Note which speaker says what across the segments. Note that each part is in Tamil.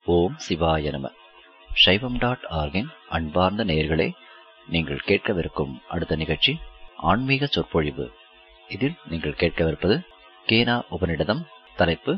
Speaker 1: ஓம் சிவாய நம. சைவம்.org-இன் அன்பார்ந்த நேயர்களே, நீங்கள் கேட்கவிருக்கும் அடுத்த நிகழ்ச்சி ஆன்மீக சொற்பொழிவு. இதில் நீங்கள் கேட்கவிருப்பது கேனா உபநிடதம். தலைப்பு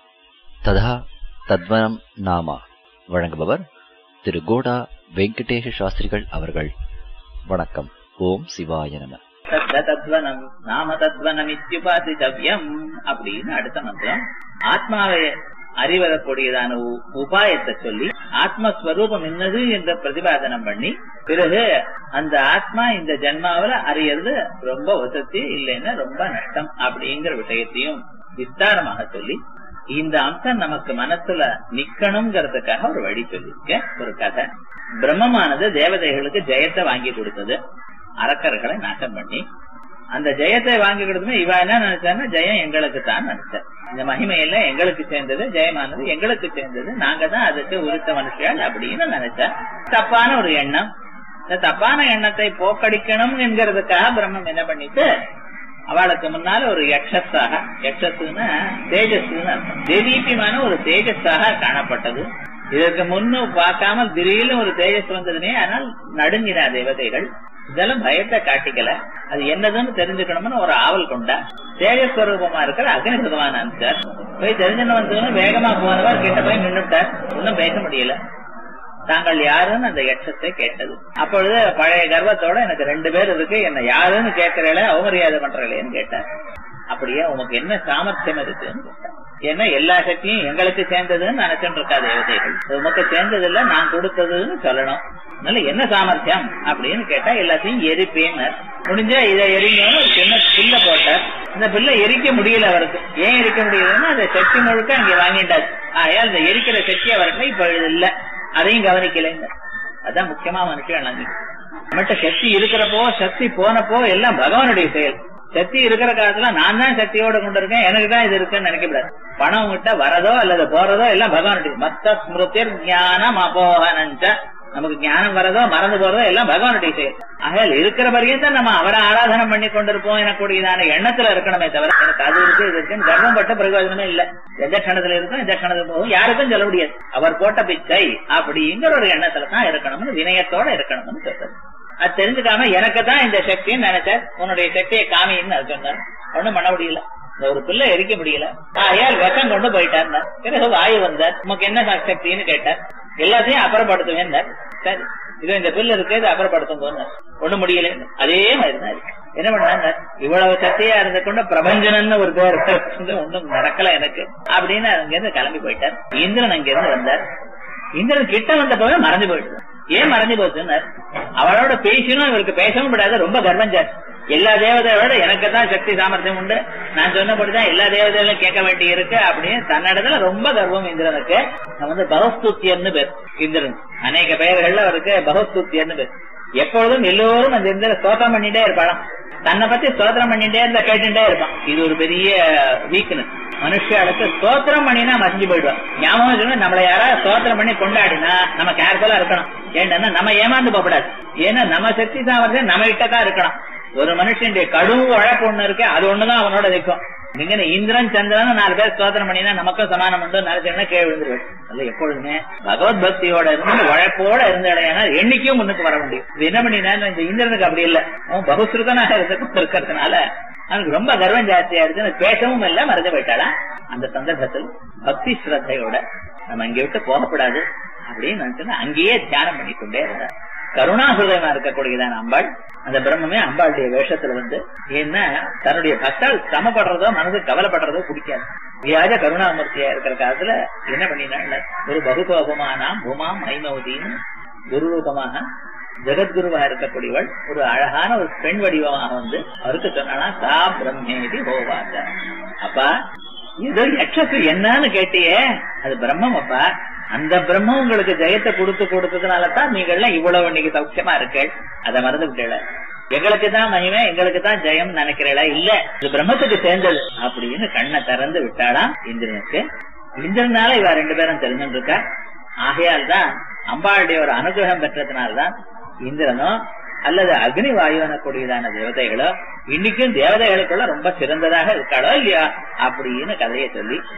Speaker 1: ததா தத்வனம் நாமா. வழங்குபவர் திரு கோடா வெங்கடேஷ சாஸ்திரிகள் அவர்கள். வணக்கம். ஓம் சிவாய நம.
Speaker 2: தத்வனம் நாம தத்வனம் இத்யுபாசிதவ்யம் அப்படின்னு அடுத்த மந்திரம். ஆத்மாவை அறிவதற்கூடியதான உபாயத்தை சொல்லி ஆத்மஸ்வரூபம் என்னது என்ற பிரதிபாதனம் பண்ணி, பிறகு அந்த ஆத்மா இந்த ஜன்மாவில அறியறது ரொம்ப வசதி இல்லைன்னா ரொம்ப நஷ்டம் அப்படிங்கிற விஷயத்தையும் விஸ்தாரமாக சொல்லி, இந்த அம்சம் நமக்கு மனசுல நிக்கணுங்கிறதுக்காக ஒரு வழி சொல்லியிருக்க ஒரு கதை. பிரம்மமானது தேவதைகளுக்கு ஜெயத்தை வாங்கி கொடுத்தது, அரக்கர்களை நாசம் பண்ணி. அந்த ஜெயத்தை வாங்கி கொடுத்துமே இவ என்ன நினைச்சாருன்னா, ஜெயம் எங்களுக்கு தான் நினைச்சார். இந்த மகிமையெல்லாம் எங்களுக்கு சேர்ந்தது, ஜெயமானது எங்களுக்கு சேர்ந்தது, நாங்க தான் அதுக்கு உரித்த மனுஷியால் அப்படின்னு நினைச்சா. தப்பான ஒரு எண்ணம். இந்த தப்பான எண்ணத்தை போக்கடிக்கணும் என்கிறதுக்காக பிரம்மம் என்ன பண்ணிட்டு, அவளுக்கு முன்னால ஒரு யக்ஷஸாக, யக்ஷஸ்னா தேஜஸ்ன்னு அர்த்தம், தேதீபியமான ஒரு தேஜஸாக காணப்பட்டது. இதற்கு முன்னு பார்க்காமல் திடீர்னு ஒரு தேஜஸ் வந்ததுனே ஆனால் நடுங்கிற தேவதைகள். இதெல்லாம் பயத்தை காட்டிக்கல, அது என்னதுன்னு தெரிஞ்சுக்கணும்னு ஒரு ஆவல் கொண்டா. தேஜஸ்வரூபமா இருக்கிற அக்னி பகவான் அனுப்பிச்சார். போய் தெரிஞ்சுன்னு வந்தவங்க வேகமா போனவர் கிட்ட போய் நின்றுட்டார். ஒன்னும் பேச முடியல. தாங்கள் யாருன்னு அந்த யட்சத்தை கேட்டது. அப்பொழுது பழைய கர்வத்தோட, எனக்கு 2 பேர் இருக்கு, என்ன யாருன்னு கேட்கறேன், அவமரியாதை பண்றேன்னு கேட்டார். அப்படியே உனக்கு என்ன சாமர்த்தியம் இருக்குன்னு கேட்டார். ஏன்னா எல்லா சக்தியும் எங்களுக்கு சேர்ந்ததுன்னு நினைச்சுட்டு இருக்கா தேவதைகள். உமக்கு சேர்ந்தது இல்ல, நான் கொடுத்ததுன்னு சொல்லணும். அதனால என்ன சாமர்த்தியம் அப்படின்னு கேட்டா, எல்லாத்தையும் எரிப்பேன்னு. முடிஞ்சா இதை எரிங்கன்னு ஒரு சின்ன பில்ல போட்டார். இந்த பில்ல எரிக்க முடியல அவருக்கு. ஏன் எரிக்க முடியலன்னா, அந்த சக்தி முழுக்க அங்க வாங்கிட்டார். ஆகையால் இந்த எரிக்கிற சக்தி அவருக்கு இப்ப இல்ல, அதையும் கவனிக்கலைங்க. அதான் முக்கியமா மனுஷன் நம்மகிட்ட சக்தி இருக்கிறப்போ, சக்தி போனப்போ எல்லாம் பகவானுடைய செயல். சக்தி இருக்கிற காலத்துல நான் தான் சக்தியோட கொண்டு இருக்கேன், எனக்கு தான் இது இருக்குன்னு நினைக்கப்படாது. பணம் கிட்ட வரதோ அல்லது போறதோ எல்லாம் பகவானுடைய. மத்த ஸ்மிருதிர் ஞானம் அபோகனஞ்ச, நமக்கு ஞானம் வரதோ மறந்து போறதோ எல்லாம் பகவானுடைய செயல். ஆகையால் இருக்கிற வரையும் நம்ம அவரை ஆராதனை பண்ணி கொண்டிருப்போம் எனக்கூடியதான எண்ணத்துல இருக்கணுமே தவிர, எனக்கு அது இருக்கு இது இருக்குன்னு கர்வம் பட்ட பிரயோஜனமே இல்ல. எந்த கணத்துல இருக்கும் எந்த கணத்துல போகும் யாருக்கும் சொல்ல முடியாது. அவர் போட்ட பிச்சை அப்படிங்கிற ஒரு எண்ணத்துல தான் இருக்கணும்னு, வினயத்தோட இருக்கணும்னு சொல்றது. அது தெரிஞ்சுக்காம எனக்கு தான் இந்த சக்தின்னு நினைச்சார். உன்னுடைய சக்தியை காமின்னு சொன்னார். ஒண்ணும் பண்ண முடியல, இந்த ஒரு பிள்ளை எரிக்க முடியல. ஆகையால் விஷம் கொண்டு போயிட்டார். பிறகு வாயு வந்தார். உனக்கு என்ன சக்தின்னு கேட்டார். எல்லாத்தையும் அப்புறப்படுத்துவேன். சரி, இது இந்த பிள்ளை இருக்கு, இது அப்புறப்படுத்தும் போது ஒண்ணும் முடியல. அதே மாதிரிதான் இருக்கு. என்ன பண்ணாங்க, இவ்வளவு சக்தியா இருந்து கொண்டு பிரபஞ்சனன்னு ஒரு பேர் ஒண்ணும் நடக்கல எனக்கு அப்படின்னு அங்கிருந்து கிளம்பி போயிட்டார். இந்திரன் அங்கிருந்து வந்தார். இந்திரன் கிட்ட வந்த போது மறைஞ்சு போயிட்டு. ஏன் மறைஞ்சு போச்சுன்னு, அவளோட பேசணும், இவருக்கு பேசவும் விடாது. ரொம்ப கர்வம் ஜாஸ்தி. எல்லா தேவதையோட எனக்கு தான் சக்தி சாமர்த்தியம் உண்டு, நான் சொன்னபடிதான் எல்லா தேவதைகளும் கேட்க வேண்டி இருக்கு அப்படின்னு தன்னிடத்துல ரொம்ப கர்வம் இந்திரனுக்கு. பகஸ்துத்தியன்னு பேர் இந்திரன். அநேக பெயர்கள்ல அவருக்கு பகஸ்துத்தியன்னு பேர். எப்பொழுதும் எல்லோரும் அந்த இந்திர ஸ்தோத்திரம் பண்ணிட்டே இருப்பாளாம். தன்னை பத்தி ஸ்தோத்திரம் பண்ணிட்டே இருந்தா கேட்டுட்டே இருப்பான். இது ஒரு பெரிய வீக்னஸ். மனுஷாளுக்கு ஸ்தோத்திரம் பண்ணினா மறைஞ்சு போயிடுவான். ஞாபகம் சொன்னா, நம்மள யாராவது ஸ்தோத்திரம் பண்ணி கொண்டாடினா நம்ம கேர்ஃபுல்லா இருக்கணும். ஏன்னா நம்ம ஏமாந்து போகக்கூடாது. ஏன்னா நம்ம சக்தி சாமர்த்தியம் நம்ம கிட்டதான் இருக்கணும். ஒரு மனுஷனுடைய கடும் உழைப்பு ஒண்ணு இருக்கு, அது ஒண்ணுதான் அவனோட நிற்கும். நீங்க இந்திரன் சந்திரன் 4 பேர் ஸ்தோத்திரம் பண்ணினா நமக்கும் சமானம் உண்டு நினைச்சா கீழே விழுந்துருவேன். அது எப்பொழுதுமே பகவத் பக்தியோட இருந்து உழைப்போட இருந்த இடையான என்னைக்கும் முன்னுக்கு வர முடியும். இது என்ன பண்ணினா, இந்த இந்திரனுக்கு அப்படி இல்லை. அவன் பகுஸ்ருதனாக இருக்கிறதுனால அவனுக்கு ரொம்ப கர்வம் ஜாஸ்தியா இருக்கு. பேசவும் இல்ல, மறைஞ்சு போயிட்டாளா. அந்த சந்தர்ப்பத்தில் பக்தி ஸ்ரத்தையோட நம்ம இங்க விட்டு போகக்கூடாது அப்படின்னு நினைச்சோன்னா அங்கேயே தியானம் பண்ணிக்கொண்டே இருந்தார். கருணாசுதமா இருக்கக்கூடியதான அம்பாள், அந்த பிரம்மமே அம்பாளுடைய வேஷத்துல வந்து, ஏன்னா தன்னுடைய பக்தால் சமப்படுறதோ மனது கவலைப்படுறதோ பிடிக்காது. வியாஜ கருணாமூர்த்தியா இருக்கிற காலத்துல என்ன பண்ணினா, ஒரு பகுதோபமானாம் பூமாம் ஐமௌதின்னு குரு ரூபமாக ஜெகத்குருவா இருக்கக்கூடியவள் ஒரு அழகான ஒரு பெண் வடிவமாக வந்து அவருக்கு சொன்னா, சா பிரம்மேதி ஹோவாச்ச. அப்பா ஏதோ யட்சத்து என்னன்னு கேட்டியே, அது பிரம்மம். அப்பா அந்த பிரம்மம் உங்களுக்கு ஜெயத்தை கொடுத்ததுனாலதான் நீங்கள்லாம் இவ்வளவு இன்னைக்கு சௌக்கியமா இருக்கேள். அதை மறந்து விட்டேள. எங்களுக்கு தான் மகிமை, எங்களுக்கு தான் ஜெயம் நினைக்கிறேளா? இல்ல, இது பிரம்மத்துக்கு சேர்ந்தது அப்படின்னு கண்ணை திறந்து விட்டாளாம் இந்திரனுக்கு. இந்திரனால இவ 2 பேரும் தெரிஞ்சுட்டு இருக்கா. ஆகையால் தான் அம்பாளுடைய ஒரு அனுகிரகம் பெற்றதுனால்தான் இந்திரனோ அல்லது அக்னி வாயு எனக்கூடியதான தேவதைகளோ இன்னைக்கும் தேவதைகளுக்குள்ள ரொம்ப சிறந்ததாக இருக்காளோ இல்லையா அப்படின்னு கதையை சொல்லி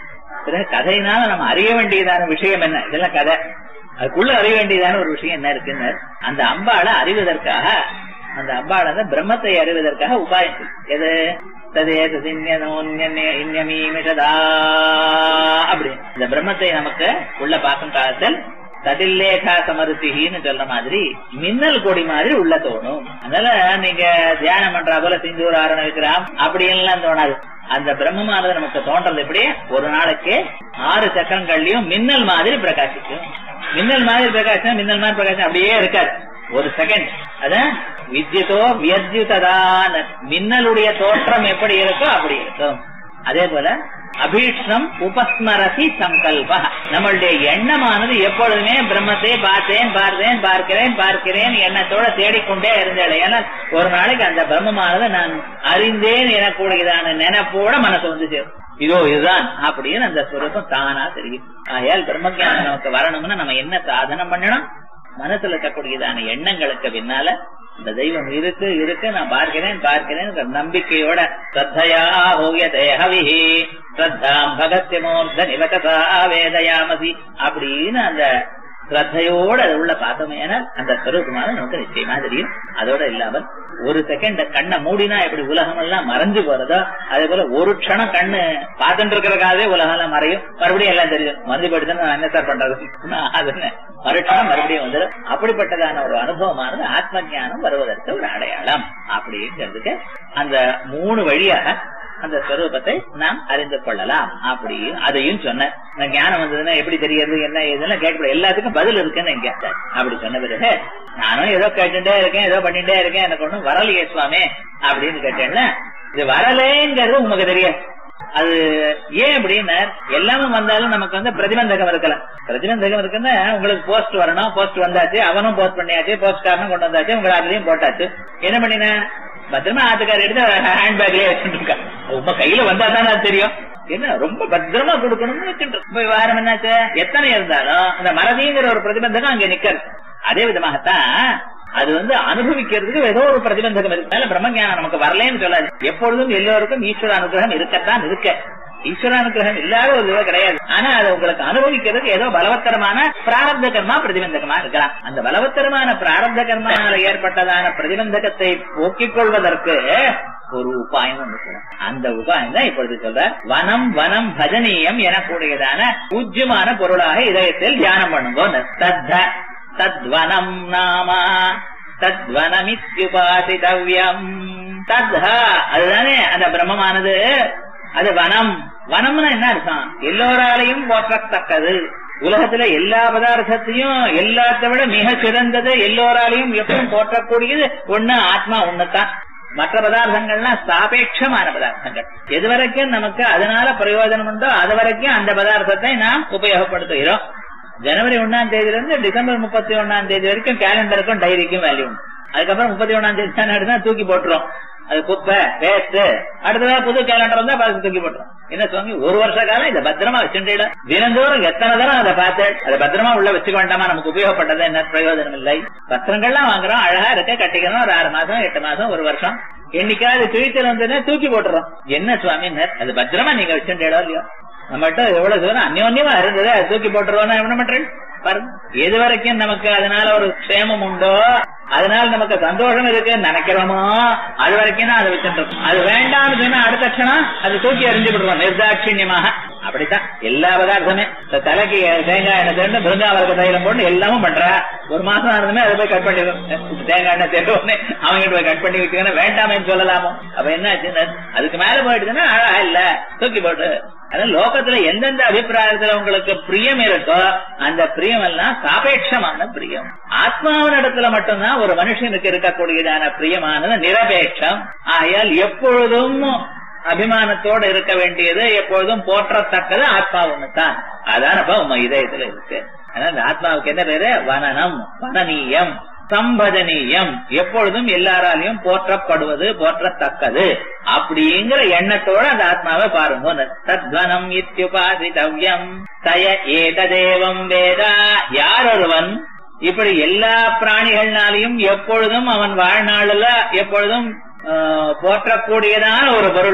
Speaker 2: கதையினால நம்ம அறிய வேண்டியதான விஷயம் என்ன? இதெல்லாம் கதை. அதுக்குள்ள அறிய வேண்டியதான ஒரு விஷயம் என்ன இருக்குன்னு அந்த அம்பாளை அறிவதற்காக, அந்த அம்பாளை பிரம்மத்தை அறிவதற்காக உபாயம் எது? அப்படி இந்த பிரம்மத்தை நமக்கு உள்ள பார்க்கும் காலத்தில் ததில்லேகா சமருத்தின்னு சொல்ற மாதிரி மின்னல் கொடி மாதிரி உள்ள தோணும். அதனால நீங்க தியானம் பண்றா போல சிந்தூர் ஆரம்பிக்கிறாம் அப்படி எல்லாம் தோணாது. அந்த பிரம்மமானது நமக்கு தோன்றது எப்படி? ஒரு நாளைக்கு 6 சக்கரங்கள்லயும் மின்னல் மாதிரி பிரகாசிக்கும். மின்னல் மாதிரி பிரகாசம், மின்னல் மாதிரி பிரகாசம் அப்படியே இருக்காது, ஒரு செகண்ட். அதான் வித்யுதோ வியத்யுததான மின்னலுடைய தோற்றம் எப்படி இருக்கோ அப்படி இருக்கும். அதே போல அபீஷ்ணம் உபஸ்மரசி சங்கல்ப, நம்மளுடைய எண்ணமானது எப்பொழுதுமே பிரம்மத்தை பார்த்தேன் பார்த்தேன் பார்க்கிறேன் பார்க்கிறேன் எண்ணத்தோட தேடிக்கொண்டே இருந்தேன். ஏன்னா ஒரு நாளைக்கு அந்த பிரம்மமானது நான் அறிந்தேன் எனக்கூடியதான நினைப்போட மனசு வந்து சேரும். இதோ இதுதான் அப்படின்னு அந்த ஸ்வரூபம் தானா தெரியும். ஆகையால் பிரம்மஞானம் நமக்கு வரணும்னா நம்ம என்ன சாதனம் பண்ணணும்? மனசுல இருக்கக்கூடியதான எண்ணங்களுக்கு பின்னால இந்த தெய்வம் இருக்கு இருக்கு நான் பார்க்கிறேன் பார்க்கிறேன் நம்பிக்கையோட ஸ்ரத்தையா ஹோயதே ஹவிஹி ஸ்ரத்தாம் பகத்ய மூர்த்த நிவகதா வேதயாமசி அப்படின்னு அந்த ஸ்ரத்தையோட அது உள்ள பார்த்தோமே அந்த ஸ்வரூபமான நமக்கு நிச்சயமா தெரியும். அதோட இல்லாமல் ஒரு செகண்ட் கண்ணை மூடினா எப்படி உலகம் எல்லாம் மறைஞ்சு போறதோ அதே போல ஒரு க்ஷணம் கண்ணு பார்த்துட்டு இருக்கிறக்காகவே உலகம் எல்லாம் மறையும், மறுபடியும் எல்லாம் தெரியும். மறைஞ்சு போயிட்டு நான் என்ன சார் பண்றது? அது மறுக்ஷணம் மறுபடியும் வந்துடும். அப்படிப்பட்டதான ஒரு அனுபவமானது ஆத்ம ஞானம் வருவதற்கு ஒரு அடையாளம். அப்படிங்கிறதுக்கு அந்த 3 வழியாக அந்த ஸ்வரூபத்தை நாம் அறிந்து கொள்ளலாம். அப்படி அதையும் சொன்ன ஞானம் வந்ததுன்னா எப்படி தெரியறது என்ன இதெல்லாம் கேட்கப்பட எல்லாத்துக்கும் பதில் இருக்குன்னு இங்க அப்படி சொன்ன பிறகு நானும் ஏதோ கேட்டுட்டே இருக்கேன், ஏதோ பண்ணிட்டே இருக்கேன், எனக்கு ஒண்ணும் வரலையே சுவாமி அப்படின்னு கேட்டேன்ல. இது வரலேங்கிறது உங்களுக்கு தெரியாது. அது ஏன் அப்படின்னா எல்லாமே வந்தாலும் நமக்கு வந்து பிரதிபந்தகம் இருக்கலாம். பிரதிபந்தகம் இருக்குன்னா உங்களுக்கு போஸ்ட் வரணும், போஸ்ட் வந்தாச்சு, அவனும் போஸ்ட் பண்ணியாச்சு, போஸ்ட் காரனும் கொண்டு வந்தாச்சு, உங்களை அதுலயும் போட்டாச்சு. என்ன பண்ணின பத்திரமா ஆத்துக்கார எடுத்து ஹேண்ட்பேக்லயே வச்சுட்டு இருக்கா. உங்க கையில வந்தா தானே அது தெரியும். என்ன ரொம்ப பத்திரமா கொடுக்கணும்னு வச்சுட்டு விவகாரம் என்னாச்சு? எத்தனை இருந்தாலும் அந்த மறதிங்கிற ஒரு பிரதிபந்தகம் அங்க நிக்கிறது. அதே விதமாகத்தான் அது வந்து அனுபவிக்கிறதுக்கு ஏதோ ஒரு பிரதிபந்தகம் இருக்கு. பிரம்மஞானம் நமக்கு வரலன்னு சொல்லாது. எப்பொழுதும் எல்லோருக்கும் ஈஸ்வர அனுகிரகம் இருக்கத்தான் இருக்க. ஈஸ்வர அனுகிரகம் இல்லாத ஒரு இதுவே கிடையாது. ஆனா அதை உங்களுக்கு அனுபவிக்கிறதுக்கு ஏதோ பலவத்தரமான பிராரப்த கர்மா பிரதிபந்தகமா இருக்கலாம். அந்த பலவத்தரமான பிராரப்த கர்மானால ஏற்பட்டதான பிரதிபந்தகத்தை போக்கிக் கொள்வதற்கு ஒரு உபாயம் ஒன்று. அந்த உபாயம் தான் இப்பொழுது சொல்ற வனம் வனம் பஜனீயம் எனக்கூடியதான பூஜ்யமான பொருளாக இதயத்தில் தியானம் பண்ணுங்க. தத்வனம் நாமா தத்வனமித்யுபாசிதவ்யம். தத்ஹ அதுதானே அந்த பிரம்மமானது. அது வனம். வனம்னா என்ன அர்த்தம்? எல்லோராலையும் போற்றத்தக்கது. உலகத்துல எல்லா பதார்த்தத்தையும் எல்லாத்த விட மிக சிறந்தது, எல்லோராலையும் எப்பவும் போற்றக்கூடியது ஒண்ணு ஆத்மா ஒண்ணுதான். மற்ற பதார்த்தங்கள்லாம் சாபேட்சமான பதார்த்தங்கள். எது வரைக்கும் நமக்கு அதனால பிரயோஜனம் உண்டோ அது வரைக்கும் அந்த பதார்த்தத்தை நாம் உபயோகப்படுத்துகிறோம். ஜனவரி 1ஆம் தேதியிலிருந்து டிசம்பர் 31ஆம் தேதி வரைக்கும் கேலண்டருக்கும் டைரிக்கும் வேல்யூ உண்டு. அதுக்கப்புறம் 31ஆம் தேதி தான் தூக்கி போட்டுரும். அது குப்பை வேஸ்ட். அடுத்ததா புது கேலண்டர் வந்தா பார்த்து தூக்கி போட்டுரும். என்ன சுவாமி ஒரு வருஷ காலம் இதை பத்திரமா வச்சுட்டு தினந்தோறும் எத்தனை தரம் அதை பார்த்து அதை பத்திரமா உள்ள வச்சுக்க வேண்டாமா? நமக்கு உபயோகப்பட்டது என்ன பிரயோஜனம் இல்லை. வஸ்திரங்கள்லாம் வாங்குறோம், அழகா இருக்க, கட்டிக்கணும். ஒரு 6 மாசம் 8 மாசம் 1 வருஷம் என்னைக்காவது கிழிச்சல் வந்ததுன்னா தூக்கி போட்டுறோம். என்ன சுவாமி அது பத்திரமா நீங்க வச்சுட்டோ இல்லையோ? நம்மகிட்ட எவ்வளவு தூரம் அந்யோன்யமா இருந்தது அதை தூக்கி போட்டுருவோம். என்ன பண்றேன் பாருங்க. எது வரைக்கும் நமக்கு அதனால ஒரு க்ஷேமம் உண்டோ அதனால நமக்கு சந்தோஷம் இருக்குன்னு நினைக்கிறோமோ அது வரைக்கும் தான் அதை வச்சுட்டு இருக்கோம். அது வேண்டாம்னு சொன்னா அடுத்த க்ஷணம் அது தூக்கி எறிஞ்சு விடுறோம் நிர்தாட்சியமாக. அப்படித்தான் எல்லா பதார்த்தமே. தலைக்கு தேங்காய் எண்ணெய் சேர்ந்து பிருந்தாவரக தைலம் போட்டு எல்லாமும் பண்ற. 1 மாசம் ஆனதுமே அதை போய் கட் பண்ணிடும். தேங்காய் எண்ணெய் சேர்ந்து அவங்க போய் கட் பண்ணி வச்சுக்கணும் வேண்டாமேன்னு சொல்லலாமோ? அப்ப என்ன ஆச்சுன்னு அதுக்கு மேல போயிடுச்சுன்னா அழகா இல்ல தூக்கி போட்டு. அதனால லோகத்துல எந்தெந்த அபிப்பிராயத்துல உங்களுக்கு பிரியம் இருக்கோ அந்த பிரியம் எல்லாம் சாபேட்சமான பிரியம். ஆத்மாவின் இடத்துல மட்டும்தான் ஒரு மனுஷனுக்கு இருக்கக்கூடியதான பிரியமானது நிரபேட்சம். ஆகையால் எப்பொழுதும் அபிமானத்தோடு இருக்க வேண்டியது, எப்பொழுதும் போற்றத்தக்கது ஆத்மா ஒண்ணுதான். அதானப்பா உங்க இதயத்துல இருக்கு. அதனால ஆத்மாவுக்கு என்ன பேரு? வனனம், வனனீயம், சம்பஜனீயம், எப்பொழுதும் எல்லாராலையும் போற்றப்படுவது, போற்றத்தக்கது அப்படிங்கிற எண்ணத்தோட அந்த ஆத்மாவை பாருங்க. தத்வனம் இத்யுபாசிதவ்யம் தய ஏததேவம் வேதா. யார் ஒருவன் இப்படி எல்லா பிராணிகள்னாலையும் எப்பொழுதும் அவன் வாழ்நாளில் எப்பொழுதும் போற்றக்கூடியதான ஒரு பொருள்,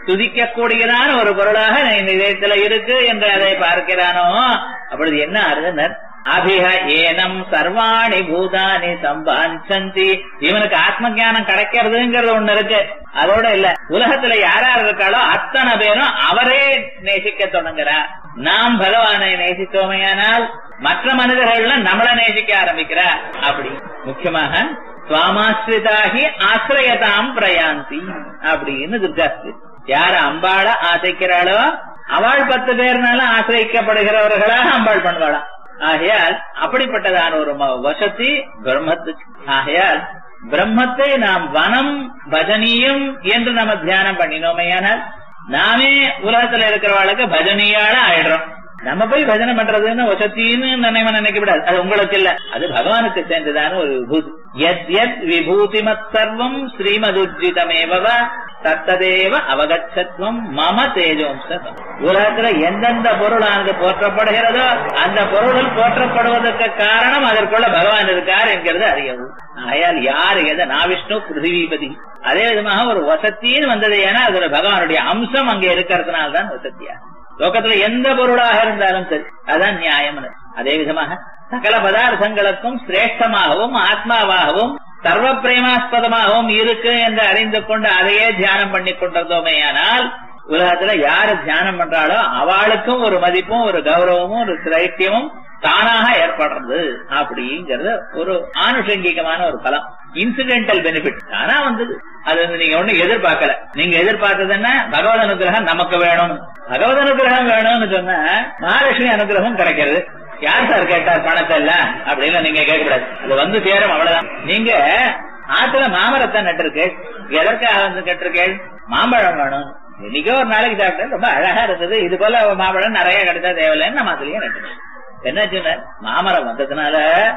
Speaker 2: துதிக்கக்கூடியதான ஒரு பொருளாக இந்த இதயத்துல இருக்கு என்று அதை பார்க்கிறானோ அப்பொழுது என்ன அருந்தனர் அபிஹ ஏனம் சர்வாணி பூதானி சம்பாஞ்சந்தி. இவனுக்கு ஆத்ம ஞானம் கிடைக்கிறதுங்கிறது ஒண்ணு இருக்கு. அதோட இல்ல, உலகத்துல யாரார் இருக்காளோ அத்தனை பேரும் அவரே நேசிக்க தொடங்குறார். நாம் பகவானை நேசித்தோமையானால் மற்ற மனிதர்கள் நம்மள நேசிக்க ஆரம்பிக்கிறார். அப்படி முக்கியமாக சுவாமாஸ்ரிதாகி ஆசிரியதாம் பிரயாந்தி அப்படின்னு துர்காஸ்திரி. யார அம்பாள ஆசைக்கிறாளோ அவள் 10 பேர்னால ஆசிரியக்கப்படுகிறவர்களாக அம்பாள் பண்ணுவாளாம். ஆகையால் அப்படிப்பட்டதான ஒரு வசதி பிரம்மத்துக்கு. ஆகையால் பிரம்மத்தை நாம் வனம் பஜனீயம் என்று நம்ம தியானம் பண்ணினோமையானால் நாமே உலகத்துல இருக்கிறவாளுக்கு பஜனியால ஆயிடுறோம். நம்ம போய் பஜனை பண்றதுன்னு வசத்தின்னு நினைக்க விடாது. அது உங்களுக்கு இல்ல, அது பகவானுக்கு சேர்ந்ததான ஒரு விபூதி. யத் யத் விபூதிமத் சர்வம் ஸ்ரீமதுஜிதமேவ தத்ததேவ அவகச்சத்வம் மம தேஜோம்சம். உலகத்துல எந்தெந்த பொருளானது போற்றப்படுகிறதோ அந்த பொருள் போற்றப்படுவதற்கு காரணம் அதற்குள்ள பகவான் இருக்கார் என்கிறது அறியவும். ஆயால் யாரு எதை நான் விஷ்ணு பிருத்திவிபதி. அதே விதமாக ஒரு வசத்தின்னு வந்தது ஏன்னா அதோட பகவானுடைய அம்சம் அங்க இருக்கிறதுனால்தான் வசத்தியா. லோகத்துல எந்த பொருளாக இருந்தாலும் சரி அதான் நியாயம். அதே விதமாக சகல பதார்த்தங்களுக்கும் சிரேஷ்டமாகவும் ஆத்மாவாகவும் சர்வ பிரேமாஸ்பதமாகவும் இருக்கு என்று அறிந்து கொண்டு அதையே தியானம் பண்ணி கொண்டிருந்தோமேயானால் உலகத்துல யாரு தியானம் பண்றாளோ அவளுக்கும் ஒரு மதிப்பும் ஒரு கௌரவமும் ஒரு சிரைத்தியமும் தானாக ஏற்படுறது. அப்படிங்கிறது ஒரு ஆனுஷங்கிகமான ஒரு பலம், இன்சிடென்டல் பெனிஃபிட் தானா வந்தது. அது நீங்க ஒண்ணு எதிர்பார்க்கல. நீங்க எதிர்பார்த்தது என்ன, பகவத் அனுகிரகம் நமக்கு வேணும். பகவத் அனுகிரகம் வேணும்னு சொன்னா மகாலட்சுமி அனுகிரகம் கிடைக்கிறது. யார் சார் கேட்டார் பணத்தை இல்ல அப்படின்னு நீங்க கேட்கக்கூடாது. அது வந்து சேரும், அவ்வளவுதான். நீங்க ஆத்துல மாமரத்தை நட்டிருக்கேள், எதற்காக வந்து கேட்டிருக்கேள், மாம்பழம் வேணும். இன்னைக்கோ ஒரு நாளைக்கு சாப்பிட்டேன், ரொம்ப அழகா இருந்தது, இது போல மாம்பழம் நிறைய கிடைச்சா தேவையில்லைன்னு நம்ம அதுலயே நட்டுருக்கோம். என்னாச்சுன்னா மாமரம் வந்ததுனால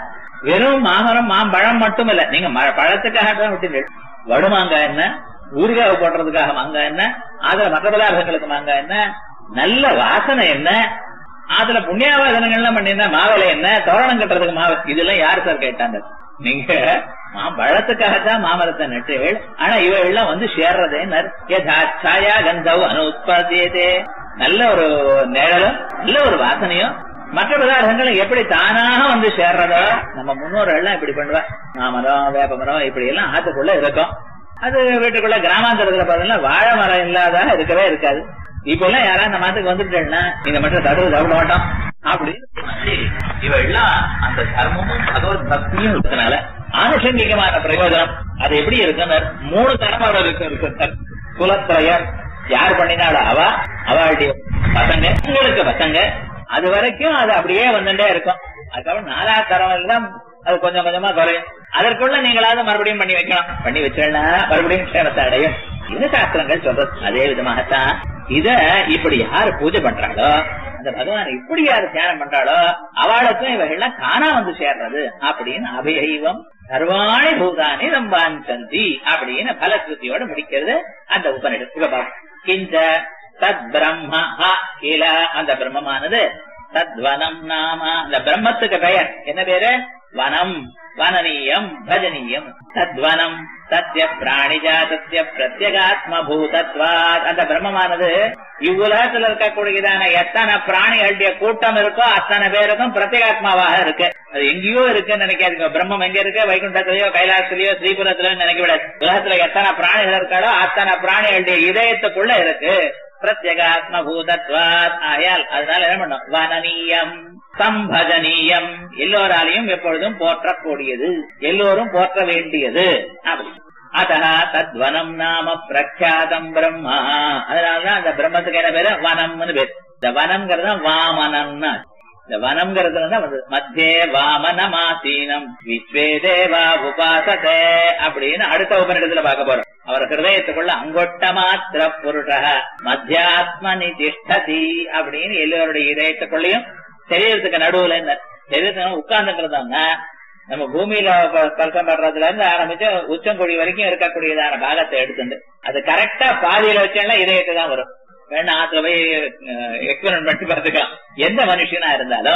Speaker 2: வெறும் மாமரம் மாம்பழம் மட்டும் இல்ல, நீங்க பழத்துக்காக தான் விட்டுங்க. வடுமாங்காய் என்ன, ஊறுகாய் போடுறதுக்காக மாங்காய் என்ன, அதுல மற்ற பதார்த்தங்களுக்கு மாங்காய் என்ன, நல்ல வாசனை என்ன, அதுல புண்ணியாவாசனங்கள்லாம் பண்ணிருந்தா மாவிலை என்ன, தோரணம் கட்டுறதுக்கு மாவு, இதெல்லாம் யாரு சார் கேட்டாங்க. நீங்க பழத்துக்காகத்தான் மாமரத்தை நட்டு, ஆனா இவையெல்லாம் வந்து சேர்றதே யதாச்சாயா கந்தவ் அனுத்பாதியதே. நல்ல ஒரு நிழலும் நல்ல ஒரு வாசனையும் மற்ற பதார்த்தங்களும் எப்படி தானாக வந்து சேர்றதோ நம்ம முன்னோர்கள் இப்படி பண்ணுவா. மாமரம் வேப்ப மரம் இப்படி எல்லாம் ஆத்துக்குள்ள இருக்கும். அது வீட்டுக்குள்ள கிராமாந்தரத்துல பாத்தீங்கன்னா வாழை மரம் இல்லாத இருக்கவே இருக்காது. இப்ப எல்லாம் யாரா அந்த மாத்துக்கு வந்துட்டேன்னா இந்த மட்டும் தடுவு சாப்பிட மாட்டோம் அப்படின்னு இவெல்லாம் அந்த தர்மமும் பகவத் பக்தியும் இருக்கனால ஆனுஷங்கிகமான பிரயோஜனம். அது எப்படி இருக்குன்னு 3 தரமாக இருக்கு. குலத்திரையர் யார் பண்ணினாலும் அவளுடைய பசங்க, உங்களுக்கு பசங்க, அது வரைக்கும் அது அப்படியே வந்துட்டே இருக்கும். அதுக்கப்புறம் 4ஆவது தரம் எல்லாம் அது கொஞ்சம் கொஞ்சமா குறையும். அதற்குள்ள நீங்களாவது மறுபடியும் பண்ணி வைக்கலாம். பண்ணி வச்சா மறுபடியும் க்ஷேமத்தை அடையும். இது சாஸ்திரங்கள் சொல்றது. அதே விதமாகத்தான் இத இப்படி யாரு பூஜை பண்றாளோ, அந்த பகவான் இப்படி யாரு தியானம் பண்றாளோ அவளுக்கும் இவைகள்லாம் தானா வந்து சேர்றது அப்படின்னு அபிஹைவம் சர்வாணி பூதானி சம்பாஞ்சந்தி அப்படின்னு பலஸ்ருதியோட முடிக்கிறது அந்த உபநிடத்து. கிஞ்ச தத் பிரம்ம கீழ அந்த பிரம்மமானது தத்வனம் நாம, அந்த பிரம்மத்துக்கு பெயர் என்ன பேரு, வனம், வனனீயம், பஜனீயம். தத்வனம் சத்ய பிராணிஜாத்திய பிரத்யேகாத்ம பூதத்வாத். அந்த பிரம்மமானது இவ்வுலகத்தில் இருக்கக்கூடியதான எத்தனை பிராணிகளுடைய கூட்டம் இருக்கோ அத்தனை பேருக்கும் பிரத்யேகாத்மாவாக இருக்கு. அது எங்கேயோ இருக்குன்னு நினைக்காதீங்க. பிரம்மம் எங்க இருக்கு, வைகுண்டத்திலயோ கைலாசத்திலயோ ஸ்ரீபுரத்திலயோ நினைக்க விடாது. உலகத்துல எத்தனை பிராணிகள் இருக்காளோ அத்தனை பிராணிகளுடைய இதயத்துக்குள்ள இருக்கு பிரத்யேகாத்ம பூதத்வாத். ஆயால் அதனால என்ன பண்ணும், வனனீயம் சம்பஜனீயம், எல்லோராலையும் எப்பொழுதும் போற்றக்கூடியது, எல்லோரும் போற்ற வேண்டியது. அப்படி அதனா தத்வனம் நாம பிரக்யாதம் பிரம்மா. அதனாலதான் அந்த பிரம்மத்துக்கு என்ன பேரு, வனம்னு பேரு. இந்த வனம்ங்கிறது வாமனம்னா, இந்த வனம்ங்கிறது மத்தியே வாமனமாசீனம் விஸ்வே தேவா உபாசதே அப்படின்னு அடுத்த உபநிடத்துல பார்க்க போறோம். அவர் ஹிருதயத்துக்குள்ள அங்கொட்ட மாத்திர புருஷ மத்தியாத்மனி திஷ்டதி அப்படின்னு எல்லோருடைய இதயத்துக்குள்ளயும் சரீரத்துக்கு நடுவுல சரீரத்தை உட்கார்ந்துக்கிறதாங்க. நம்ம பூமியில ஸ்பர்சம் பண்றதுல இருந்து ஆரம்பிச்சு உச்சங்குழி வரைக்கும் இருக்கக்கூடியதான பாகத்தை எடுத்துட்டு அது கரெக்டா பாதியில வச்சா இதயத்தை தான் வரும். வேணா ஆத்துல போய் எக்ஸ்பெரிமெண்ட் பண்ணி பார்த்துக்கலாம். எந்த மனுஷனா இருந்தாலும்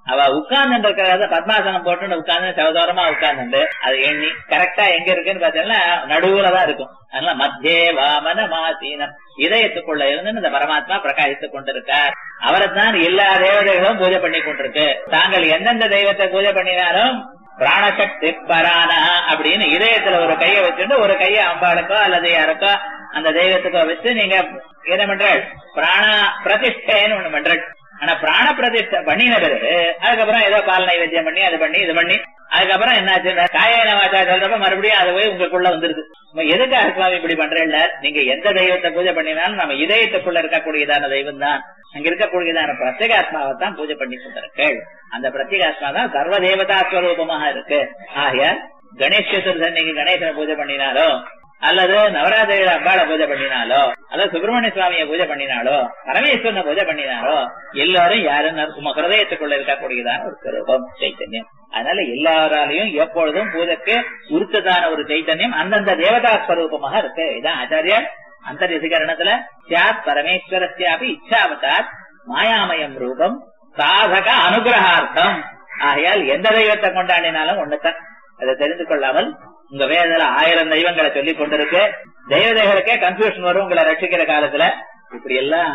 Speaker 2: அவ உட்கார்ந்து இருக்கிறத பத்மாசனம் போட்டு உட்கார்ந்து சவதோரமா உட்கார்ந்து அது எண்ணி கரெக்டா எங்க இருக்குன்னு பாத்தீங்கன்னா நடுவுலதான் இருக்கும். அதனால மத்தியே வாமன மாசீனம் இதயத்துக்குள்ள இருந்து இந்த பரமாத்மா பிரகாசித்துக் கொண்டிருக்கார். அவரை தான் எல்லா தேவதைகளும் பூஜை பண்ணி கொண்டிருக்கு. தாங்கள் எந்தெந்த தெய்வத்தை பூஜை பண்ணினாலும் பிராணசக்தி பரானா அப்படின்னு இதயத்துல ஒரு கையை வச்சுட்டு ஒரு கையை அம்பாளுக்கோ அல்லது யாருக்கோ அந்த தெய்வத்துக்கோ வச்சு நீங்க என்ன பண்ற பிராண பிரதிஷ்டைன்னு ஒண்ணு பண்ற. ஆனா பிராண பிரதிஷ்டை பண்ணின பிறகு அதுக்கப்புறம் ஏதோ பால் நைவேத்தியம் பண்ணி அது பண்ணி இது பண்ணி அதுக்கப்புறம் என்னாச்சு காயன வாச்சா சொல்றப்ப மறுபடியும் அது போய் உங்களுக்குள்ள வந்துருது. எதுக்காக சுவாமி இப்படி பண்றேன்ல, நீங்க எந்த தெய்வத்தை பூஜை பண்ணினாலும் நம்ம இதயத்துக்குள்ள இருக்கக்கூடியதான தெய்வம் தான், அங்க இருக்கக்கூடியதான பிரத்யேகாத்மாவைத்தான் பூஜை பண்ணி கொண்டிருக்கேள். அந்த பிரத்யேகாத்மா தான் சர்வ தேவதா ஸ்வரூபமாக இருக்கு. ஆகிய கணேஷ் சதுர்த்தி அன்னைக்கு கணேசனை பூஜை பண்ணினாலோ அல்லது நவராத்திரியில அம்பாளை பூஜை பண்ணினாலோ அல்லது சுப்பிரமணிய சுவாமியை பூஜை பண்ணினாலோ பரமேஸ்வரனை பூஜை பண்ணினாலோ எல்லாரும் யாருன்னு ஹிருதயத்துக்குள்ள இருக்கக்கூடியதான ஒரு ஸ்வரூபம் சைத்தன்யம். அதனால எல்லாராலையும் எப்பொழுதும் பூஜைக்கு உருத்ததான ஒரு சைத்தன்யம் அந்தந்த தேவதா ஸ்வரூபமாக இருக்கு. இதான் ஆச்சாரியர் அந்தரிசிகரணத்துல சாத் பரமேஸ்வரஸ்யாபி இச்சாவதாத் மாயாமயம் ரூபம் சாதக அனுகிரகார்த்தம். ஆகையால் எந்த தெய்வத்தை கொண்டாடினாலும் ஒண்ணுதான். அதை தெரிந்து கொள்ளாமல் உங்க வேதத்துல 1000 தெய்வங்களை சொல்லிக் கொண்டிருக்கு. தெய்வதைகளுக்கே கன்ஃபியூஷன் வரும் உங்களை ரட்சிக்கிற காலத்துல. இப்படி எல்லாம்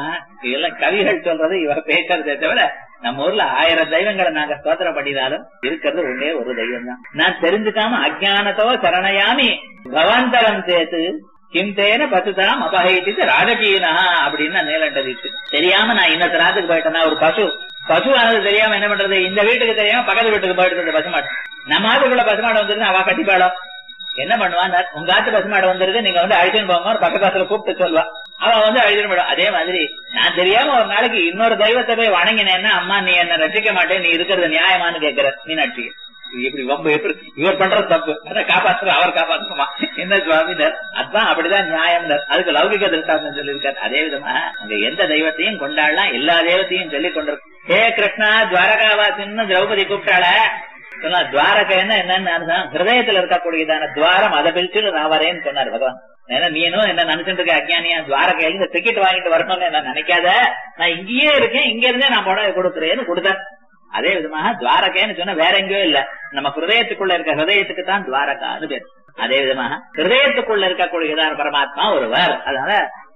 Speaker 2: கவிகள் சொல்றது இவர் பேசுறதே தவிர நம்ம ஊர்ல 1000 தெய்வங்களை நாங்க ஸ்தோத்திரம் பண்ணினாலும் இருக்கிறது ஒன்னே ஒரு தெய்வம் தான். நான் தெரிஞ்சுக்காம அஜானத்தோ சரணயாமி பவாந்தரம் சேர்த்து கிம்தேன பசுதாம் அபஹைத்து ராஜகீனா அப்படின்னு நீலண்டதிச்சு. தெரியாம நான் இன்னத்து ராத்துக்கு போயிட்டேன்னா ஒரு பசு ஆனது தெரியாம என்ன பண்றது, இந்த வீட்டுக்கு தெரியாம பக்கத்து வீட்டுக்கு போயிட்டு பசுமாடு நம்ம ஆத்துக்குள்ள பசுமாடு வந்துருக்கு அவ கட்டிப்பாடும். என்ன பண்ணுவான், உங்க ஆத்து பசுமாடு வந்திருக்கு நீங்க வந்து அழிச்சுன்னு போங்க ஒரு பக்கத்துல கூப்பிட்டு சொல்லுவா. அவன் வந்து அழிச்சுன்னு போயிடும். அதே மாதிரி நான் தெரியாம ஒரு நாளைக்கு இன்னொரு தெய்வத்தை போய் வணங்கினேன்னா அம்மா நீ என்ன ரட்சிக்க மாட்டேன், நீ இருக்கிறது நியாயமானு கேட்கிற மீனாட்சி. இப்படி ரொம்ப எப்படி இவர் பண்றது தப்பு, அதை காப்பாற்றுற அவர் காப்பாற்றுமா என்ன சுவாமினர், அதுதான் அப்படிதான் நியாயம். அதுக்கு லௌகிக திருஷ்டாந்தம் சொல்லியிருக்காரு. அதே விதமா அங்க எந்த தெய்வத்தையும் கொண்டாடலாம், எல்லா தெய்வத்தையும் சொல்லிக் கொண்டிருக்கும். ஹே கிருஷ்ணா துவாரகாவாசின்னு திரௌபதி கூப்பிட்டாள சொன்னா துவாரகை என்னன்னு ஹிருதயத்துல இருக்கக்கூடியதான துவாரம் அதை பிரிச்சு நான் வரேன்னு சொன்னார் பகவான். ஏன்னா நீனும் என்ன நினைச்சுட்டு இருக்க அஜ்ஞானியா, துவாரகையில இந்த டிக்கெட் வாங்கிட்டு வரணும்னு என்ன நினைக்காத, நான் இங்கேயே இருக்கேன், இங்க இருந்தே நான் போட கொடுக்குறேன்னு கொடுத்தேன். அதே விதமாக துவாரகைன்னு சொன்னா வேற எங்கேயோ இல்ல, நம்ம ஹிருதயத்துக்குள்ள இருக்க ஹிருதயத்துக்கு தான் துவாரகான்னு பேர். அதே விதமாக ஹிருதயத்துக்குள்ள இருக்கக்கூடியதான பரமாத்மா ஒருவர். அதனால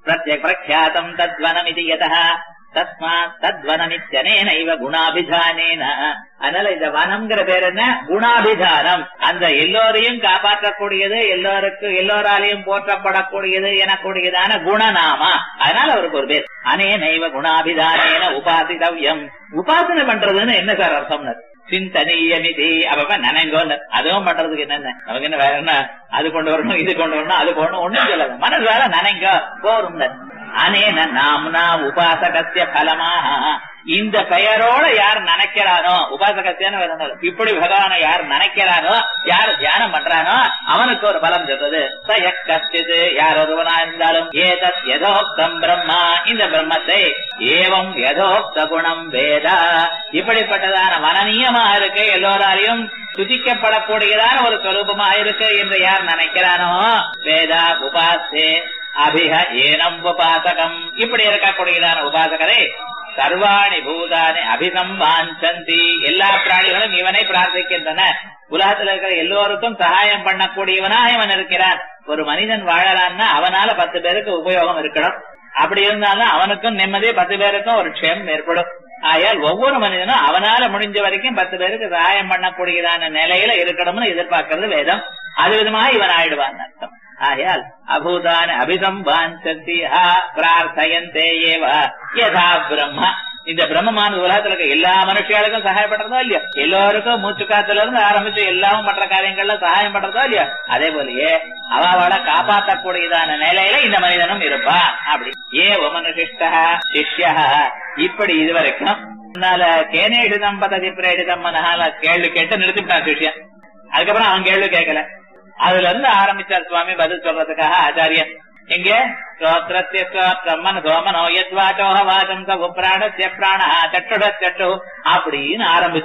Speaker 2: பிரக்யாதம் தத்வனம் இது யதஹ தஸ்மாத் தத்வனமித்யனேனைவ குணாபிதானேன. அதனால இந்த வனம்ங்கிற பேர் என்ன, குணாபிதானம். அந்த எல்லோரையும் காப்பாற்றக்கூடியது, எல்லோராலையும் போற்றப்படக்கூடியது எனக்கூடியதான குணநாமா. அதனால அவருக்கு ஒரு பேர். அனேனைவ குணாபிதானேன உபாசிதவ்யம். உபாசனை பண்றதுன்னு என்ன சார் அர்த்தம், சிந்தனீயமிதி அப்ப நினைங்கோன்னு. அதுவும் பண்றதுக்கு என்னென்ன நமக்கு என்ன வேற என்ன, அது கொண்டு வரணும் இது கொண்டு வரணும் அது போடணும் ஒண்ணும் சொல்லாது, மனசு வேற நினைங்க போரும். அனேன நாம்னா உபாசகஸ்ய பலமாக. இந்த பெயரோட யார் நினைக்கிறானோ, உபாசகத்தியான இப்படி பகவான யார் நினைக்கிறானோ, யார் தியானம் பண்றானோ அவனுக்கு ஒரு பலம் சொல்றது. சயக்கஸ்து யார் ஒருவனா இருந்தாலும் ஏதத் யதோக்தம் பிரம்மா, இந்த பிரம்மத்தை ஏவம் யதோக்த குணம் வேதா, இப்படிப்பட்டதான மனநீயமா இருக்கு, எல்லோராலையும் சுதிக்கப்படக்கூடியதான ஒரு ஸ்வரூபமா இருக்கு என்று யார் நினைக்கிறானோ வேதா உபாசே அபிஹ ஏனம் உபாசகம். இப்படி இருக்கக்கூடியதான உபாசகரை சர்வாணி பூதானி அபிசம்பாஞ்சந்தி, எல்லா பிராணிகளும் இவனை பிரார்த்திக்கின்றன. உலகத்தில் இருக்கிற எல்லோருக்கும் சகாயம் பண்ணக்கூடியவனா இவன் இருக்கிறான். ஒரு மனிதன் வாழலான்னா அவனால 10 பேருக்கு உபயோகம் இருக்கணும். அப்படி இருந்தாலும் அவனுக்கும் நிம்மதி, 10 பேருக்கும் ஒரு க்ஷேமம் ஏற்படும். ஆயால் ஒவ்வொரு மனிதனும் அவனால முடிஞ்ச வரைக்கும் 10 பேருக்கு சகாயம் பண்ணக்கூடியதான நிலையில இருக்கணும்னு எதிர்பார்க்கிறது வேதம். அது விதமாக இவன் ஆயிடுவான் அர்த்தம். ஆயால் அபூதான அபிசம்பாஞ்சந்தி பிரார்த்தயந்தே ஏவ யதா பிரம்மா. இந்த பிரம்மமான உலகத்துல இருக்க எல்லா மனுஷியாளுக்கும் சகாயம் பண்றதோ இல்லையா, எல்லோருக்கும் மூச்சு காத்துல இருந்து ஆரம்பிச்சு எல்லாமும் மற்ற காரியங்கள்ல சகாயம் பண்றதோ இல்லையா, அதே போலயே அவளை காப்பாற்றக்கூடியதான நிலையில இந்த மனிதனும் இருப்பான். அப்படி ஏ மனுஷிஷ்ட சிஷ்யா. இப்படி இதுவரைக்கும் கேனேடிதம் பததிப்ரேடிதம் கேள்வி கேட்டு நிறுத்திட்டான் சிஷ்யன். அதுக்கப்புறம் அவன் கேள்வி கேட்கல. அதுல இருந்து ஆரம்பிச்சார் சுவாமி பதில் சொல்றதுக்காக ஆச்சாரியன். இங்க அப்படின்னு ஆரம்பிச்சு